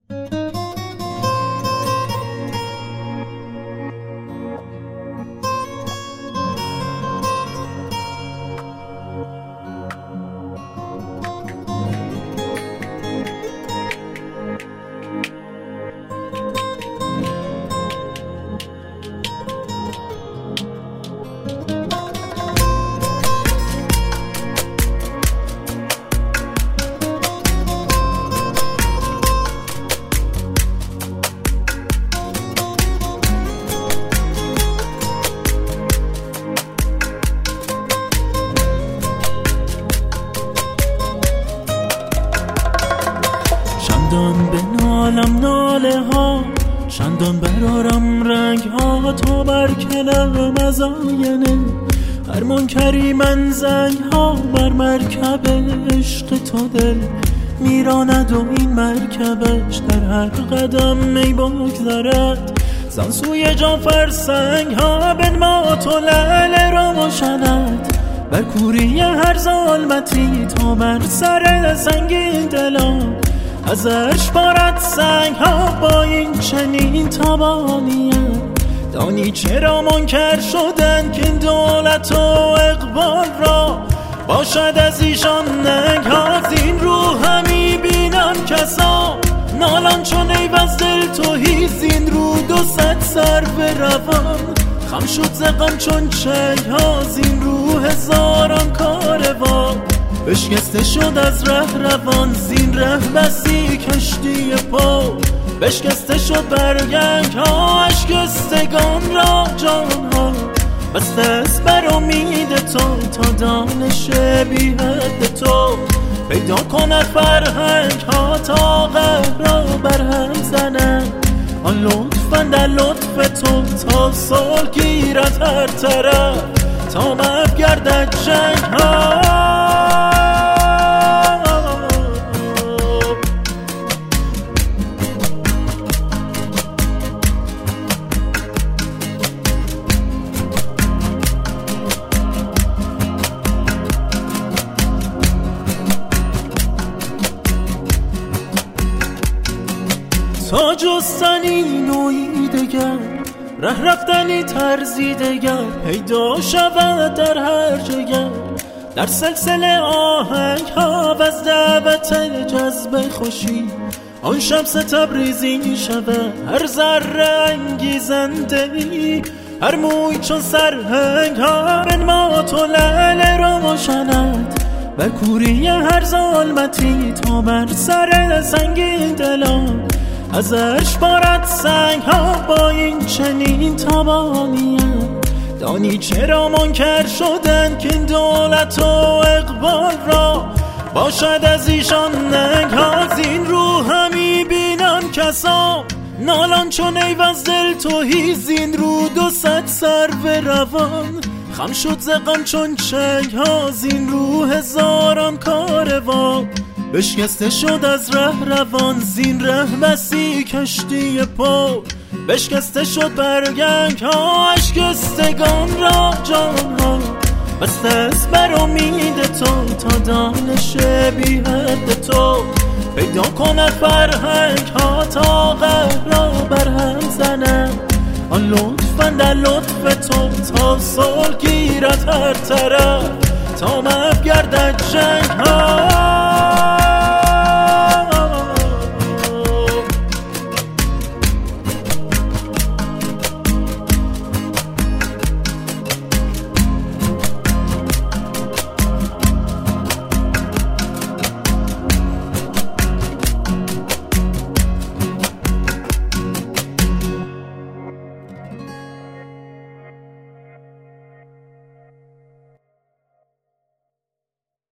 چندان به نالم ناله ها، چندان برارم رنگ ها، تا برکنم از آینه هر منکری من زنگ ها. بر مرکب عشق تو دل میراند و این مرکبش در هر قدم می بگذرد زان سوی جان فرسنگ ها. بنما تو لعل روشنت بر کوری هر ظلمتی، تا بر سر سنگین دلان ازش بارد سنگ ها. با این چنین تبانیت دانی چرا منکر شدن که این دولت و اقبال را باشد از ایشان ننگ ها. زین رو همی بینم کسا نالان چون ایوز دل توهی، زین رو 200 سر به روان خم شد ز غم چون چنگ ها. زین رو هزاران کاروان بشکسته شد از ره روان، زین ره بسی کشتی پا بشکسته شد برگنگ ها. اشکستگان را جان ها بسته است بر امید تو، تا دانش بی حد تو پیدا کند فرهنگ ها. تا قهر را بر هم زنند آن لطفا در لطف تو، تا صلح گیرد هر طرف تا محو گردد جنگ ها. تا جستنی نوعی دگر، ره رفتنی طرزی دگر پیدا شود در هر جگر. در سلسله آهنگ ها و از دعوت جذب خوشی آن شمس تبریزی شود هر ذره انگیزنده ای، هر موی چون سرهنگ ها. بنما تو لعل روشنت بر کوری هر ظلمتی، تا بر سر سنگین دلان ازش بارد سنگ ها. با این چنین تبانیت دانی چرا منکر شدن که این دولت و اقبال را باشد از ایشان ننگ ها. زین رو همی بینم کسا نالان چون ایوز دل توهی، زین رو 200 سر به روان خم شد ز غم چون چنگ ها. زین رو هزاران کاروان بشکسته شد از ره روان، زین ره بسی کشتی پا بشکسته شد برگنگ ها. اشکستگان را جان ها بسته است بر امید تو، تا دانش بی حد تو پیدا کند فرهنگ ها. تا قهر را بر هم زنند آن لطفا در لطف تو، تا صلح گیرد هر طرف تا محو گردد جنگ ها.